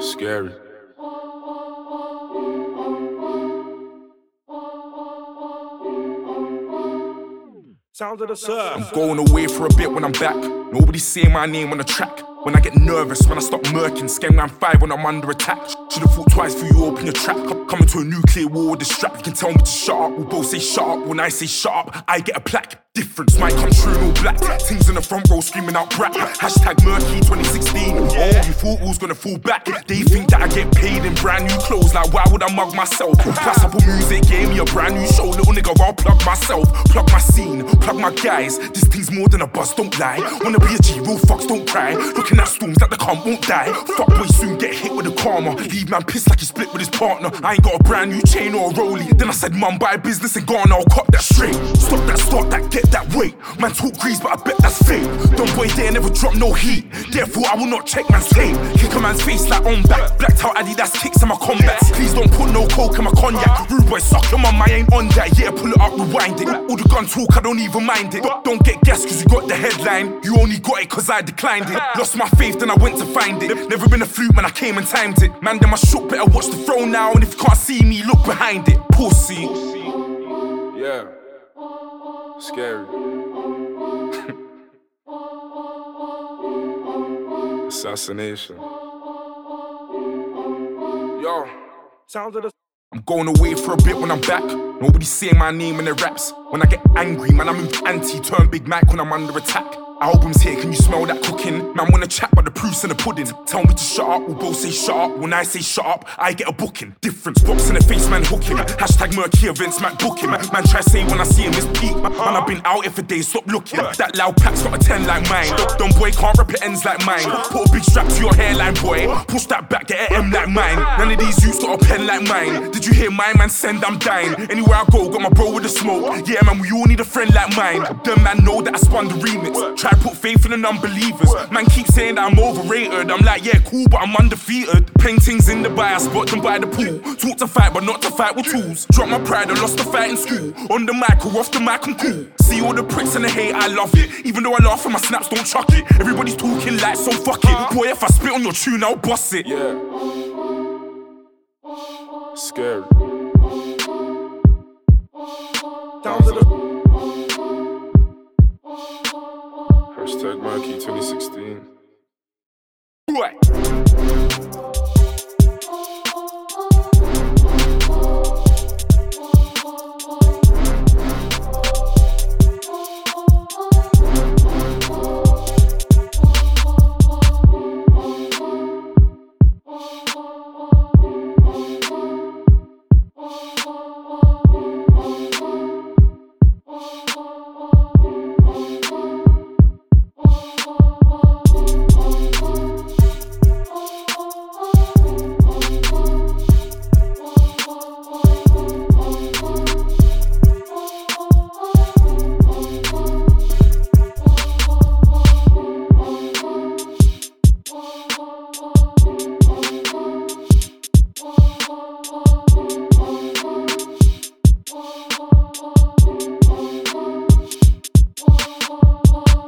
Scary. Sounds of the surf. I'm going away for a bit when I'm back. Nobody say my name on the track. When I get nervous, when I stop murking, scan round 5 when I'm under attack. Should've thought twice before you open your trap. Coming to a nuclear war with the strap. You can tell me to shut up, we'll both say shut up. When I say shut up, I get a plaque. Difference might come true in all black. Things in the front row screaming out brat. Hashtag murky 2016. Oh, you thought we was gonna fall back. They think that I get paid in brand new clothes. Like why would I mug myself? Plus Apple Music gave me a brand new show. Little nigga, I'll plug myself. Plug my scene, plug my guys. This thing's more than a buzz, don't lie. Wanna be a G, real fucks, don't cry. Looking at storms that the cunt won't die. Fuck boy soon get hit with a karma. Leave man pissed like he split with his partner. I ain't got a brand new chain or a rollie. Then I said mum, buy a business in Ghana, I'll cop that straight. Stop that, start that, get that weight. Man talk grease, but I bet that's fake. Dumb boy there never drop no heat. Therefore I will not check man's tape. Kick a man's face like on back. Blacked out Adidas kicks in my combats. Please don't put no coke in my cognac. Rude boy suck your mum, I ain't on that. Yeah, pull it up, rewind it. All the gun talk, I don't even mind it. Don't get gas cause you got the headline. You only got it cause I declined it. Lost my faith, then I went to find it. Never been a fluke, man, I came and timed it. Man, then my shook, better watch the throne now. And if you can't see me, look behind it. Pussy. Yeah. Scary. Assassination. Yo. Sounds of the. I'm going away for a bit when I'm back. Nobody say my name in the raps. When I get angry, man, I move anti. Turn Big Mac when I'm under attack. Albums here, can you smell that cooking? Man wanna chat but the proof's in the pudding. Tell me to shut up, we'll both say shut up. When I say shut up, I get a booking. Difference, box in the face, man hooking. Hashtag murky events, man booking. Man try say when I see him, it's peak. Man, I've been out here for days, stop looking. That loud pack's got a 10 like mine. Dumb boy can't rip it ends like mine. Put a big strap to your hairline, boy. Push that back, get an M like mine. None of these youths got a pen like mine. Did you hear my man send, I'm dying. Anywhere I go, got my bro with the smoke. Yeah man, we all need a friend like mine. Them man know that I spun the remix. Try to put faith in the unbelievers. Man keep saying that I'm overrated. I'm like, yeah, cool, but I'm undefeated. Paintings in the bay, I spot them by the pool. Talk to fight, but not to fight with tools. Drop my pride, I lost the fight in school. On the mic or off the mic, I'm cool. See all the pricks and the hate, I love it. Even though I laugh and my snaps don't chuck it. Everybody's talking like, so fuck it. Boy, if I spit on your tune, I'll bust it. Yeah. Scary. Sounds of the. Hashtag Murky 2016.